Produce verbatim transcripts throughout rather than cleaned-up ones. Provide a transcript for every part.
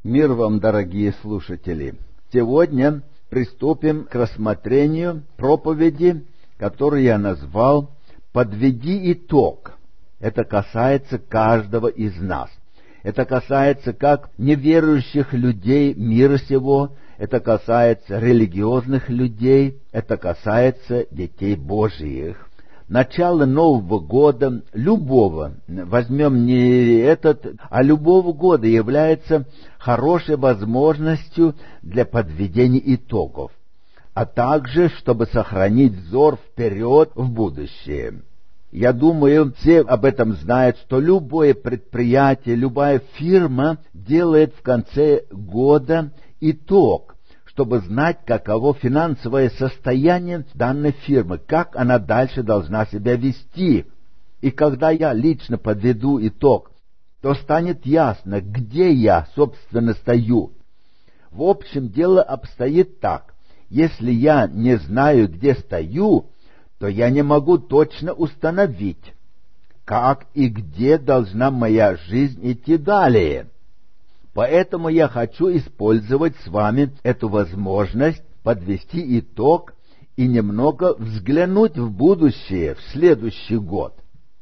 Мир вам, дорогие слушатели! Сегодня приступим к рассмотрению проповеди, которую я назвал «Подведи итог». Это касается каждого из нас. Это касается как неверующих людей мира сего, это касается религиозных людей, это касается детей Божьих. Начало Нового года, любого, возьмем не этот, а любого года, является хорошей возможностью для подведения итогов, а также, чтобы сохранить взор вперед в будущее. Я думаю, все об этом знают, что любое предприятие, любая фирма делает в конце года итог, чтобы знать, каково финансовое состояние данной фирмы, как она дальше должна себя вести. И когда я лично подведу итог, то станет ясно, где я, собственно, стою. В общем, дело обстоит так. Если я не знаю, где стою, то я не могу точно установить, как и где должна моя жизнь идти далее. Поэтому я хочу использовать с вами эту возможность подвести итог и немного взглянуть в будущее, в следующий год.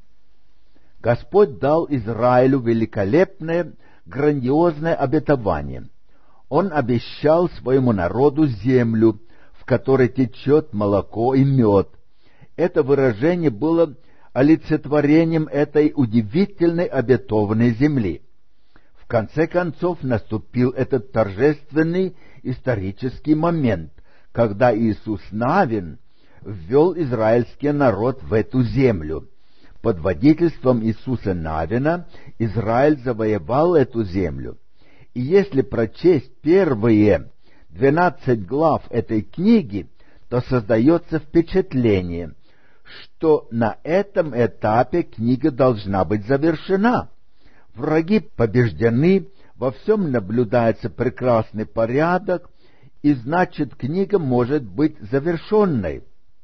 Господь дал Израилю великолепное, грандиозное обетование. Он обещал своему народу землю, в которой течет молоко и мед. Это выражение было олицетворением этой удивительной обетованной земли. В конце концов наступил этот торжественный исторический момент, когда Иисус Навин ввел израильский народ в эту землю. Под водительством Иисуса Навина Израиль завоевал эту землю. И если прочесть первые двенадцать глав этой книги, то создается впечатление, что на этом этапе книга должна быть завершена. Враги побеждены, во всем наблюдается прекрасный порядок, и значит, книга может быть завершенной.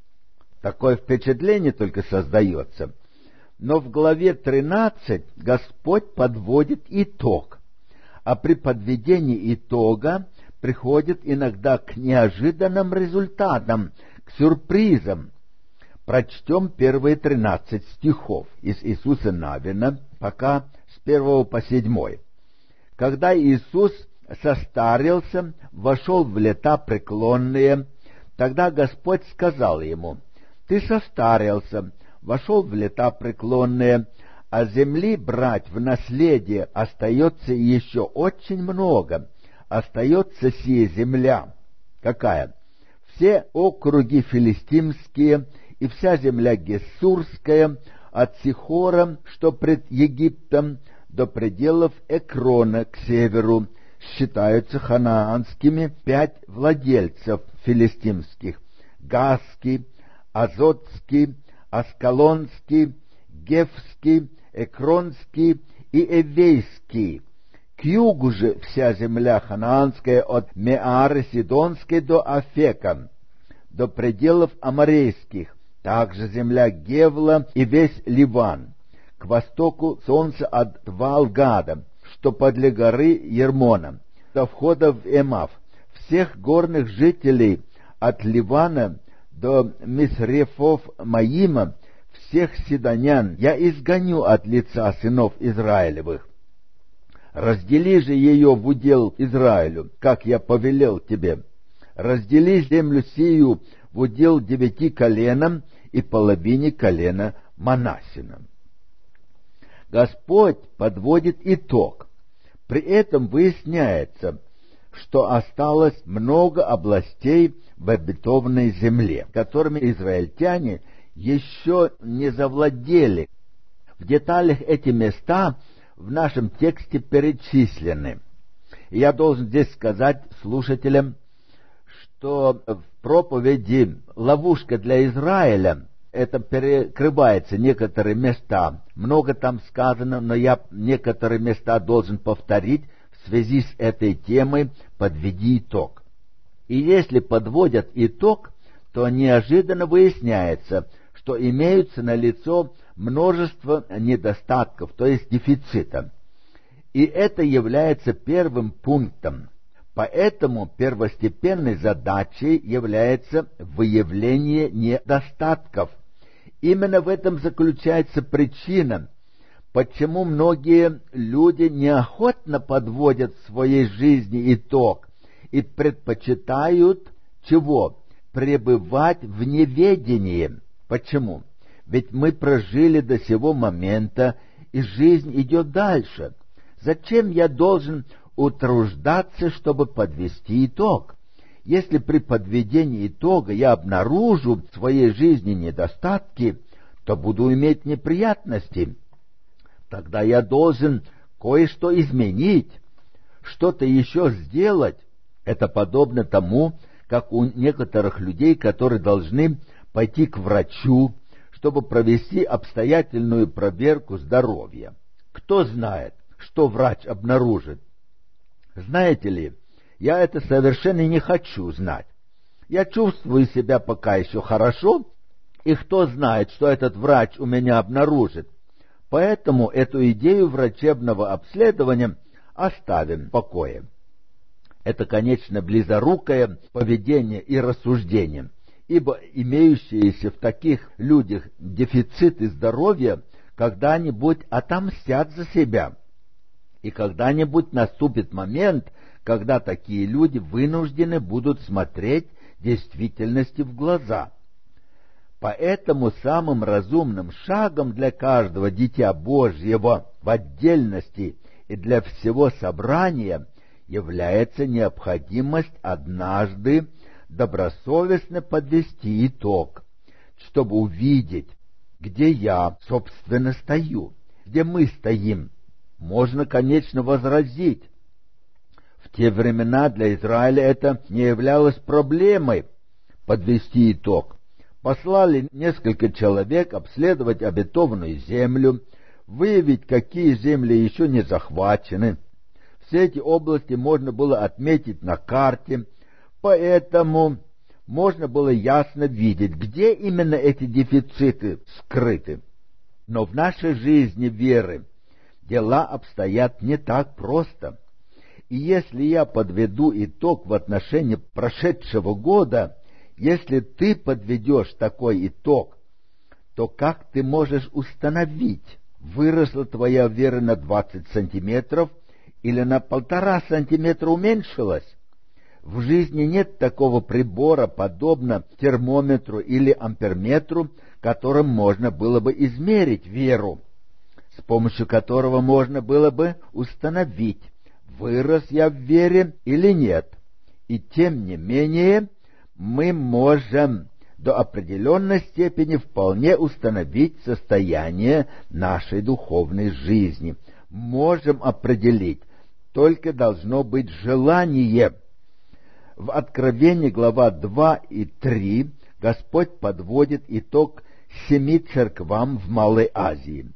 Такое впечатление только создается. Но в главе тринадцать Господь подводит итог, а при подведении итога приходит иногда к неожиданным результатам, к сюрпризам. Прочтем первые тринадцать стихов из Иисуса Навина, пока с первого по седьмой. Когда Иисус состарился, вошел в лета преклонные, тогда Господь сказал ему: «Ты состарился, вошел в лета преклонные, а земли брать в наследие остается еще очень много. Остается сия земля». Какая? Все округи филистимские и вся земля гессурская, от Сихора, что пред Египтом, до пределов Экрона к северу, считаются ханаанскими пять владельцев филистимских: Газский, Азотский, Аскалонский, Гефский, Экронский и Эвейский. К югу же вся земля ханаанская от Меары Сидонской до Афека, до пределов Аморейских, также земля Гевла и весь Ливан, к востоку солнца от Ваалгада, что подле горы Ермона, до входа в Эмав, всех горных жителей от Ливана до Мисрефов Маима, всех сидонян я изгоню от лица сынов Израилевых. Раздели же ее в удел Израилю, как я повелел тебе. Раздели землю сию в удел девяти коленам и половине колена Манассина. Господь подводит итог. При этом выясняется, что осталось много областей в обетованной земле, которыми израильтяне еще не завладели. В деталях эти места в нашем тексте перечислены. И я должен здесь сказать слушателям, что в проповеди «Ловушка для Израиля» это перекрывается некоторые места. Много там сказано, но я некоторые места должен повторить в связи с этой темой «Подведи итог». И если подводят итог, то неожиданно выясняется, что имеются налицо множество недостатков, то есть дефицита. И это является первым пунктом. Поэтому первостепенной задачей является выявление недостатков. Именно в этом заключается причина, почему многие люди неохотно подводят в своей жизни итог и предпочитают чего? Пребывать в неведении. Почему? Ведь мы прожили до сего момента, и жизнь идет дальше. Зачем я должен утруждаться, чтобы подвести итог? Если при подведении итога я обнаружу в своей жизни недостатки, то буду иметь неприятности. Тогда я должен кое-что изменить, что-то еще сделать. Это подобно тому, как у некоторых людей, которые должны пойти к врачу, чтобы провести обстоятельную проверку здоровья. Кто знает, что врач обнаружит? Знаете ли, я это совершенно не хочу знать. Я чувствую себя пока еще хорошо, и кто знает, что этот врач у меня обнаружит. Поэтому эту идею врачебного обследования оставим в покое. Это, конечно, близорукое поведение и рассуждение, ибо имеющиеся в таких людях дефициты здоровья когда-нибудь отомстят за себя. И когда-нибудь наступит момент, когда такие люди вынуждены будут смотреть действительности в глаза. Поэтому самым разумным шагом для каждого дитя Божьего в отдельности и для всего собрания является необходимость однажды добросовестно подвести итог, чтобы увидеть, где я, собственно, стою, где мы стоим. Можно, конечно, возразить. В те времена для Израиля это не являлось проблемой подвести итог. Послали несколько человек обследовать обетованную землю, выявить, какие земли еще не захвачены. Все эти области можно было отметить на карте, поэтому можно было ясно видеть, где именно эти дефициты скрыты. Но в нашей жизни веры дела обстоят не так просто. И если я подведу итог в отношении прошедшего года, если ты подведешь такой итог, то как ты можешь установить, выросла твоя вера на двадцать сантиметров или на полтора сантиметра уменьшилась? В жизни нет такого прибора, подобно термометру или амперметру, которым можно было бы измерить веру, с помощью которого можно было бы установить, вырос я в вере или нет. И тем не менее мы можем до определенной степени вполне установить состояние нашей духовной жизни. Можем определить, только должно быть желание. В Откровении глава два и три Господь подводит итог семи церквам в Малой Азии.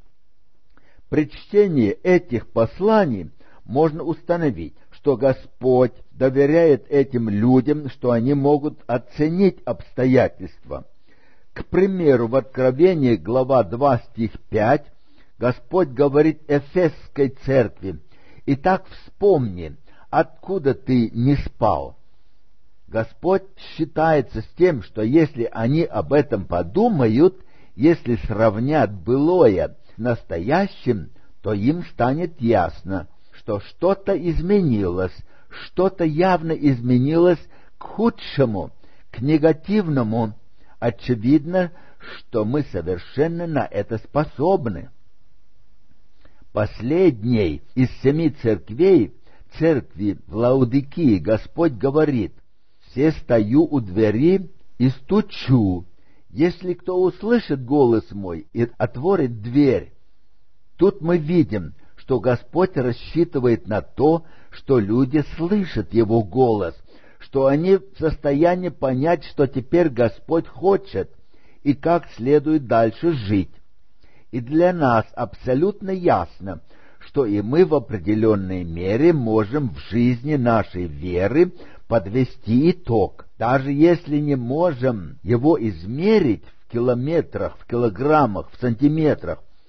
При чтении этих посланий можно установить, что Господь доверяет этим людям, что они могут оценить обстоятельства. К примеру, в Откровении глава два стих пять Господь говорит Эфесской церкви: «Итак, вспомни, откуда ты не спал». Господь считается с тем, что если они об этом подумают, если сравнят былое с настоящим, то им станет ясно, что что-то изменилось, что-то явно изменилось к худшему, к негативному. Очевидно, что мы совершенно на это способны. Последней из семи церквей, церкви в Лаодикии, Господь говорит: «Все стою у двери и стучу. Если кто услышит голос мой и отворит дверь». Тут мы видим, что Господь рассчитывает на то, что люди слышат Его голос, что они в состоянии понять, что теперь Господь хочет и как следует дальше жить. И для нас абсолютно ясно, что и мы в определенной мере можем в жизни нашей веры подвести итог, даже если не можем его измерить в километрах, в килограммах, в сантиметрах.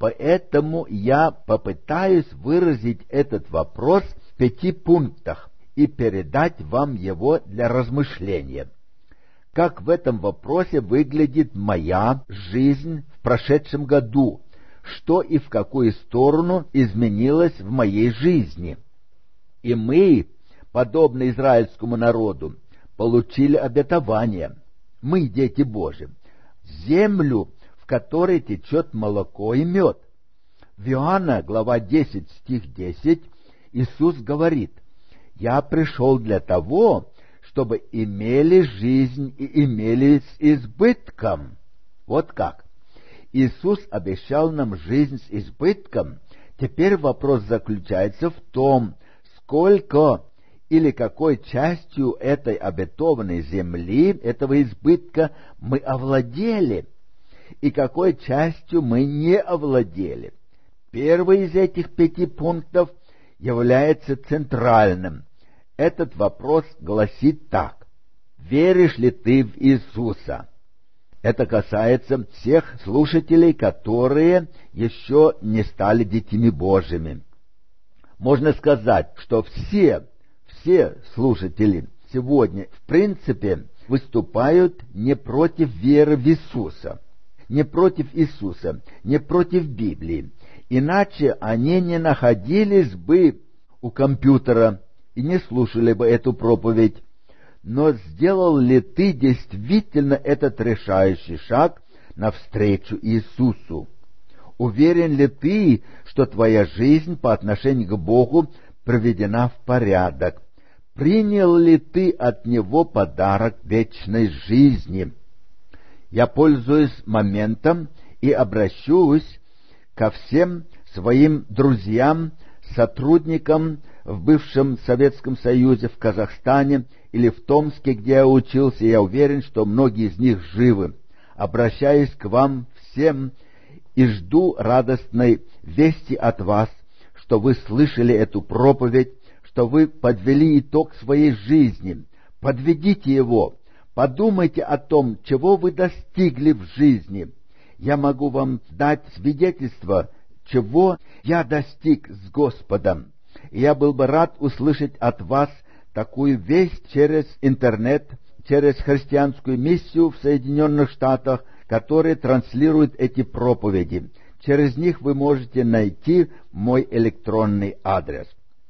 Поэтому я попытаюсь выразить этот вопрос в пяти пунктах и передать вам его для размышления. Как в этом вопросе выглядит моя жизнь в прошедшем году, что и в какую сторону изменилось в моей жизни. И мы, подобно израильскому народу, получили обетование. Мы, дети Божьи, землю, в которой течет молоко и мед. В Иоанна, глава десять, стих десять, Иисус говорит: «Я пришел для того, чтобы имели жизнь и имели с избытком». Вот как. Иисус обещал нам жизнь с избытком. Теперь вопрос заключается в том, сколько или какой частью этой обетованной земли, этого избытка, мы овладели, и какой частью мы не овладели. Первый из этих пяти пунктов является центральным. Этот вопрос гласит так: веришь ли ты в Иисуса? Это касается всех слушателей, которые еще не стали детьми Божьими. Можно сказать, что все, все слушатели сегодня в принципе выступают не против веры в Иисуса, не против Иисуса, не против Библии. Иначе они не находились бы у компьютера и не слушали бы эту проповедь. Но сделал ли ты действительно этот решающий шаг навстречу Иисусу? Уверен ли ты, что твоя жизнь по отношению к Богу приведена в порядок? Принял ли ты от Него подарок вечной жизни? Я пользуюсь моментом и обращусь ко всем своим друзьям, сотрудникам в бывшем Советском Союзе, в Казахстане или в Томске, где я учился. Я уверен, что многие из них живы. Обращаюсь к вам всем и жду радостной вести от вас, что вы слышали эту проповедь, что вы подвели итог своей жизни. Подведите его. Подумайте о том, чего вы достигли в жизни. Я могу вам дать свидетельство, чего я достиг с Господом. И я был бы рад услышать от вас такую весть через интернет, через христианскую миссию в Соединенных Штатах, которые транслируют эти проповеди. Через них вы можете найти мой электронный адрес.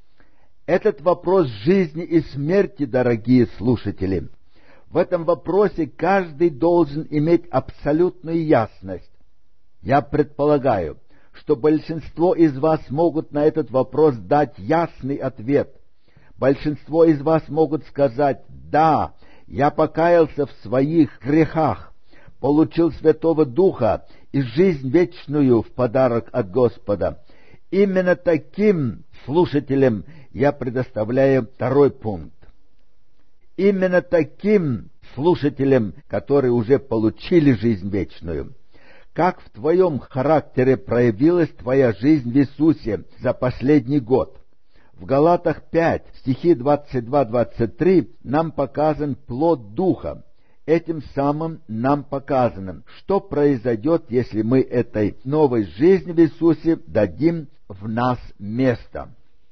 Этот вопрос жизни и смерти, дорогие слушатели, в этом вопросе каждый должен иметь абсолютную ясность. Я предполагаю, что большинство из вас могут на этот вопрос дать ясный ответ. Большинство из вас могут сказать: «Да, я покаялся в своих грехах, получил Святого Духа и жизнь вечную в подарок от Господа». Именно таким слушателям я предоставляю второй пункт. Именно таким слушателям, которые уже получили жизнь вечную. Как в твоем характере проявилась твоя жизнь в Иисусе за последний год? В Галатах пять, стихи двадцать два двадцать три нам показан плод Духа. Этим самым нам показано, что произойдет, если мы этой новой жизни в Иисусе дадим в нас место.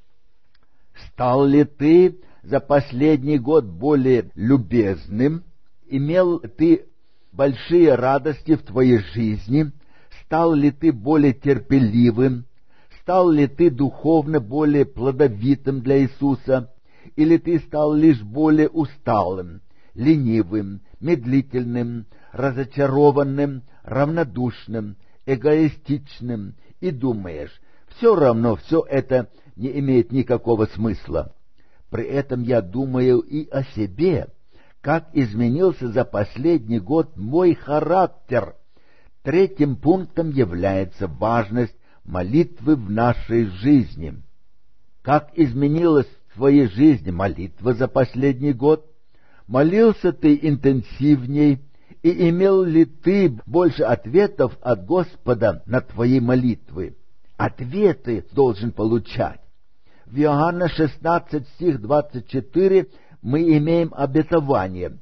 Стал ли ты за последний год более любезным? Имел ты большие радости в твоей жизни? Стал ли ты более терпеливым? Стал ли ты духовно более плодовитым для Иисуса? Или ты стал лишь более усталым, ленивым, медлительным, разочарованным, равнодушным, эгоистичным и думаешь: все равно все это не имеет никакого смысла? При этом я думаю и о себе, как изменился за последний год мой характер. Третьим пунктом является важность молитвы в нашей жизни. Как изменилась в твоей жизни молитва за последний год? Молился ты интенсивней, и имел ли ты больше ответов от Господа на твои молитвы? Ответы должен получать. В Иоанна шестнадцать, стих двадцать четыре мы имеем обетование: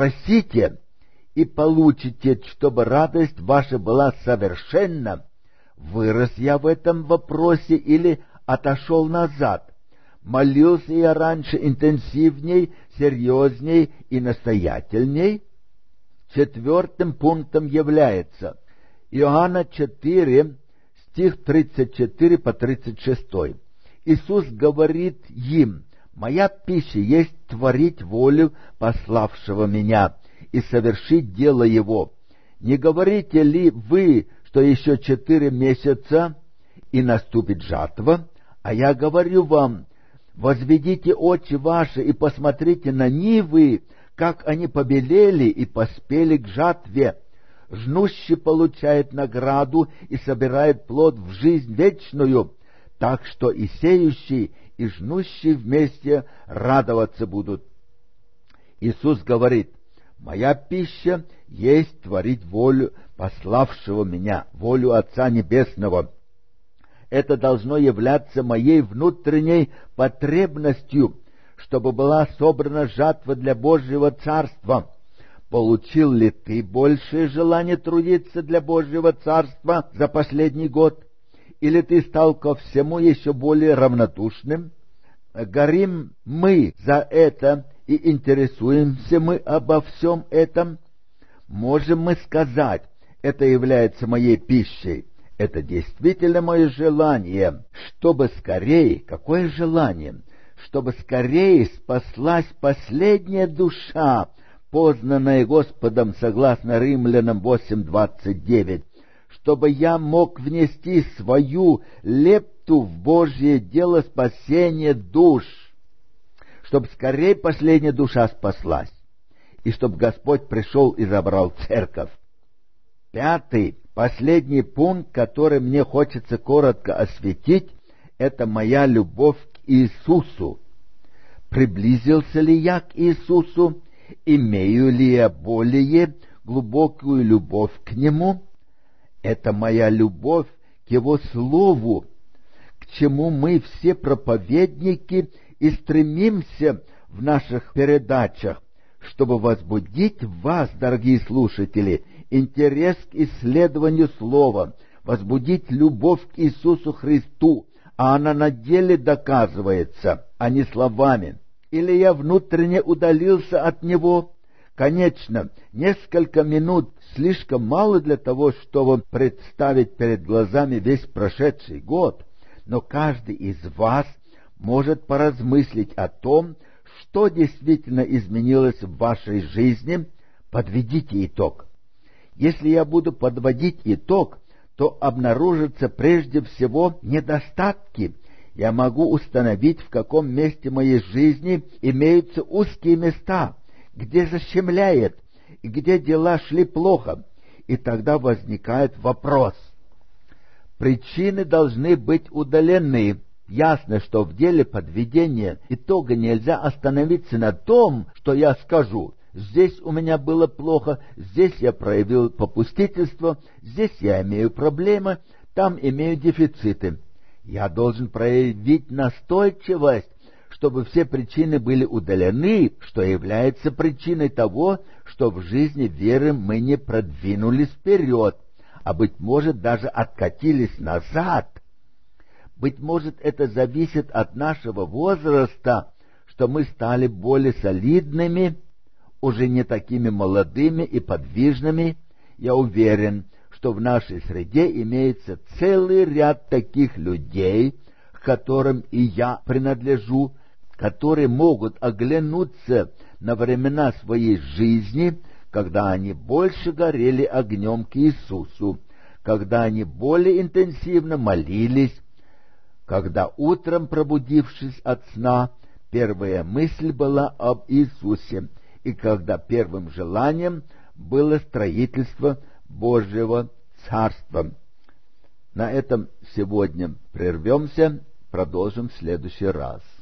«Просите, и получите, чтобы радость ваша была совершенна». вырос я в этом вопросе или отошел назад? Молился я раньше интенсивней, серьезней и настоятельней? Четвертым пунктом является Иоанна четыре, стих тридцать четыре по тридцать шесть. Иисус говорит им: «Моя пища есть творить волю пославшего меня и совершить дело его. Не говорите ли вы, что еще четыре месяца, и наступит жатва? А я говорю вам, возведите очи ваши и посмотрите на нивы, как они побелели и поспели к жатве. Жнущий получает награду и собирает плод в жизнь вечную, так что и сеющий, и жнущий вместе радоваться будут». Иисус говорит: «Моя пища есть творить волю пославшего меня, волю Отца Небесного». Это должно являться моей внутренней потребностью, чтобы была собрана жатва для Божьего Царства. Получил ли ты большее желание трудиться для Божьего Царства за последний год? Или ты стал ко всему еще более равнодушным? Горим мы за это и интересуемся мы обо всем этом? Можем мы сказать: это является моей пищей? Это действительно мое желание, чтобы скорее, какое желание? Чтобы скорее спаслась последняя душа, познанная Господом, согласно Римлянам восемь двадцать девять, чтобы я мог внести свою лепту в Божье дело спасения душ, чтобы скорее последняя душа спаслась, и чтобы Господь пришел и забрал церковь. Пятый, последний пункт, который мне хочется коротко осветить, это моя любовь к Иисусу. Приблизился ли я к Иисусу? Имею ли я более глубокую любовь к Нему? Это моя любовь к Его Слову, к чему мы все проповедники и стремимся в наших передачах, чтобы возбудить в вас, дорогие слушатели, интерес к исследованию Слова, возбудить любовь к Иисусу Христу, а она на деле доказывается, а не словами. Или я внутренне удалился от Него? Конечно, несколько минут слишком мало для того, чтобы представить перед глазами весь прошедший год, но каждый из вас может поразмыслить о том, что действительно изменилось в вашей жизни. Подведите итог. Если я буду подводить итог, то обнаружатся прежде всего недостатки. Я могу установить, в каком месте моей жизни имеются узкие места, где защемляет, и где дела шли плохо. И тогда возникает вопрос. Причины должны быть удалены. Ясно, что в деле подведения итога нельзя остановиться на том, что я скажу: здесь у меня было плохо, здесь я проявил попустительство, здесь я имею проблемы, там имею дефициты. Я должен проявить настойчивость, чтобы все причины были удалены, что является причиной того, что в жизни веры мы не продвинулись вперед, а, быть может, даже откатились назад. Быть может, это зависит от нашего возраста, что мы стали более солидными, уже не такими молодыми и подвижными. Я уверен, что в нашей среде имеется целый ряд таких людей, к которым и я принадлежу, которые могут оглянуться на времена своей жизни, когда они больше горели огнем к Иисусу, когда они более интенсивно молились, когда утром, пробудившись от сна, первая мысль была об Иисусе, и когда первым желанием было строительство Божьего Царства. На этом сегодня прервемся, продолжим в следующий раз.